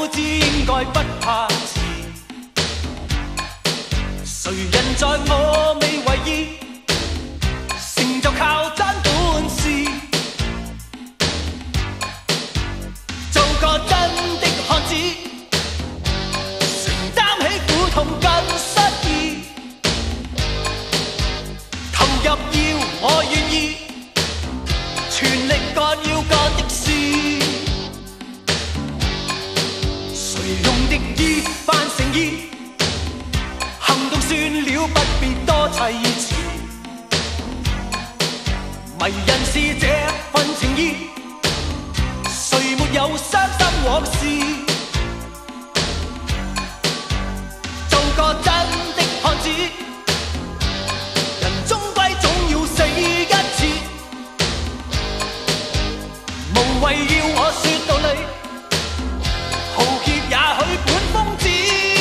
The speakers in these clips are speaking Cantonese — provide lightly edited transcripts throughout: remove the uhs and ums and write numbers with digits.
知應該不怕遲。誰人在我未為意，成就靠真本事，做個真的漢子，承擔起苦痛跟失意，投入要我願意，全力幹要幹的事。誰用敵意扮誠意，行動算了，不必多砌詞。迷人是這份情意，誰沒有傷心往事？做個真的漢子，人終歸總要死一次。無謂要我說道理，豪傑也許本瘋子。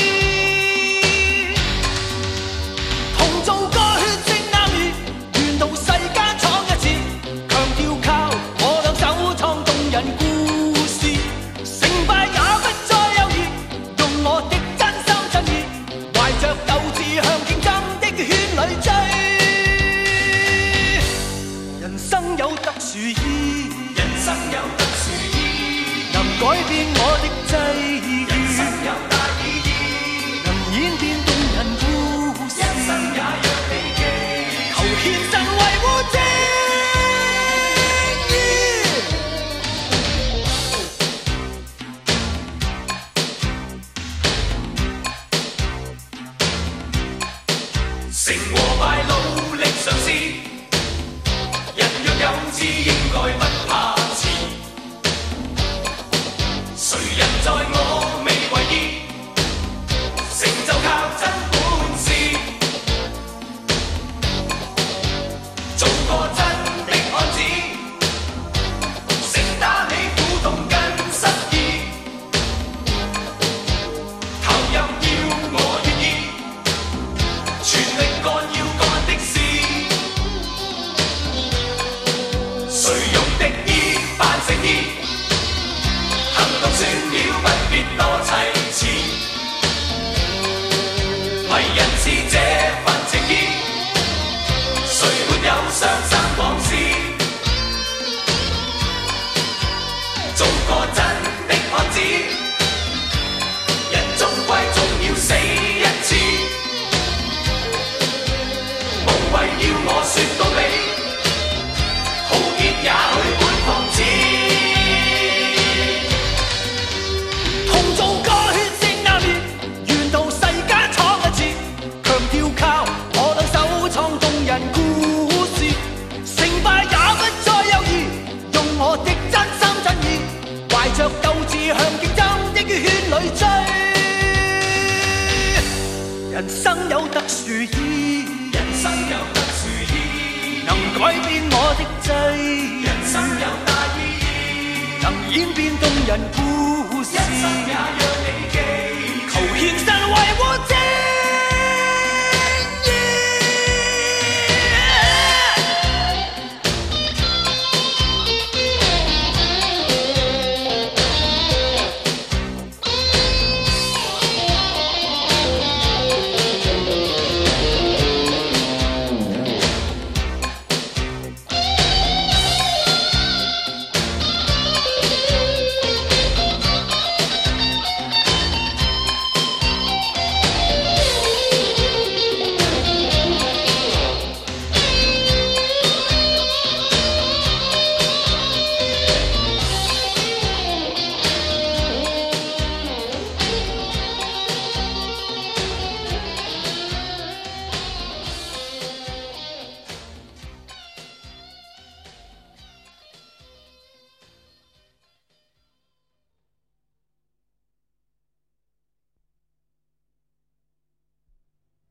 同做個血腥啱意，願到世間闖一次，強調靠我兩手創動人故事。成敗也不再猶豫，用我的真心真意，懷着鬥志向競爭的圈裏追。人生有特殊意，人生有特殊意，能改變我的際遇。人生有大意義，能演變動人故事。一生也讓你記，求獻身維護正義。成和敗努力嘗試，人若有志應該不怕遲。誰人在我未為意，成就靠真本事，做個真的漢子，承擔起苦痛跟失意，投入要我願意，全力幹要幹的事。誰用敵意扮誠意，行動算了，不必多砌詞。迷人是這份情意，誰沒有傷心往事？做個真的漢子，人終歸總要死一次。無謂要我說道理，豪傑也許本瘋子。同做個血腥啱意，願到世間闖一次，強調靠我兩手創動人故事。成敗也不再猶豫，用我的真心真意，懷着鬥志向競爭的圈裏追。人生有特殊意，人生有特殊意，能改變我的際遇。人生有大意義，能演變動人故事。一生也讓你記，求獻身維護